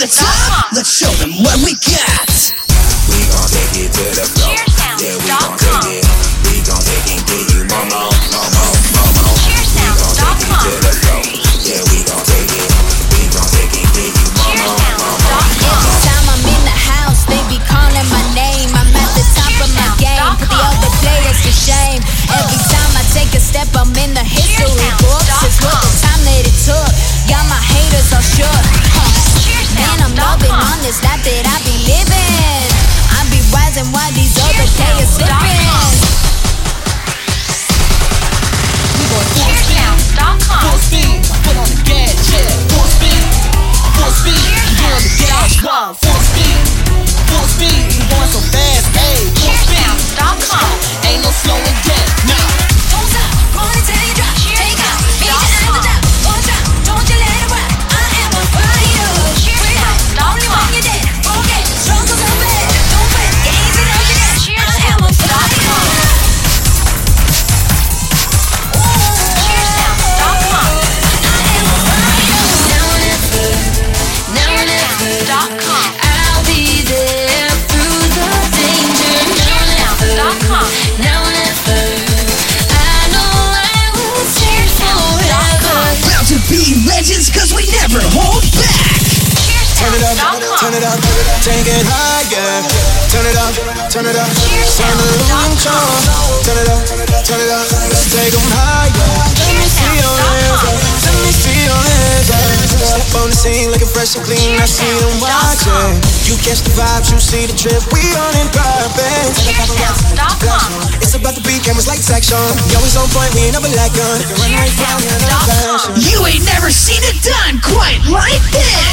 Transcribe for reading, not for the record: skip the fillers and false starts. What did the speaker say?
the top. Let's show them what we got. We gon' take it to the floor. Yeah, we gon' take it. We gon' take it, give you more, more, more, more, more. We gon' take it to the floor. Yeah, we gon' take it. We gon' take it, give you more, more, more, more. Every time I'm in the house, they be calling my name. I'm at the top of my game, put the other players to shame. Every time I take a step, I'm in the history books. It's worth the time that it took. Got my haters all shook. Man, I'm loving on this life that I be living. I be rising while these other players slipping. We going full speed, put on the gas, yeah. Full speed, we doing the gas, wow. Full speed, we going so fast, hey. Full speed, ain't no slowing down, nah. Don't stop, wanna tell you drop, take off, meet you at the top. One drop, don't you let it rock. I am on fire. We're out, only when you're dead. Okay, struggle so bad, don't quit, gaze it up your neck. I am on fire. I'll be there through the danger. Now and ever. I know I will stay forever. Proud to be legends, cause we never hold back. Turn it up, turn it up, take it higher. Turn it up, turn it up, turn the control. Turn it up, turn it up, let's take them higher. Let me see your hands up, let me see your hands up. Step on the scene looking fresh and clean, I see them watching. You catch the vibes, you see the drip, we on in purpose. It's about the beat, cameras, lights, action. You always on point, we ain't never lack gun. You ain't never seen it done quite like this.